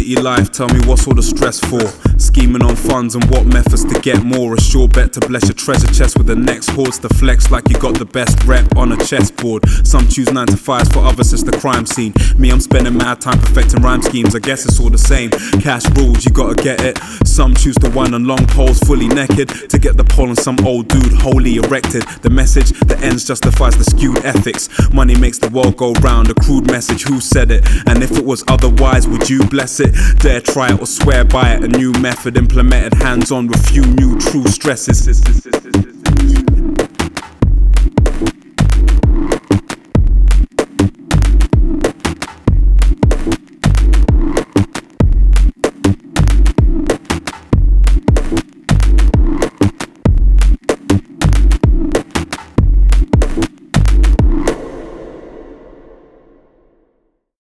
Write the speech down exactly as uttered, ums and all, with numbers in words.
city life, tell me what's all the stress for? Scheming on funds and what methods to get more. A sure bet to bless your treasure chest with the next hordes to flex like you got the best rep on a chessboard. Some choose nine to fives, for others it's the crime scene. Me, I'm spending mad time perfecting rhyme schemes. I guess it's all the same. Cash rules, you gotta get it. Some choose to wind on long poles fully naked to get the pole on some old dude wholly erected. The message, the ends justifies the skewed ethics. Money makes the world go round, a crude message, who said it? And if it was otherwise, would you bless it? Dare try it or swear by it, a new method implemented hands-on with few new true stresses.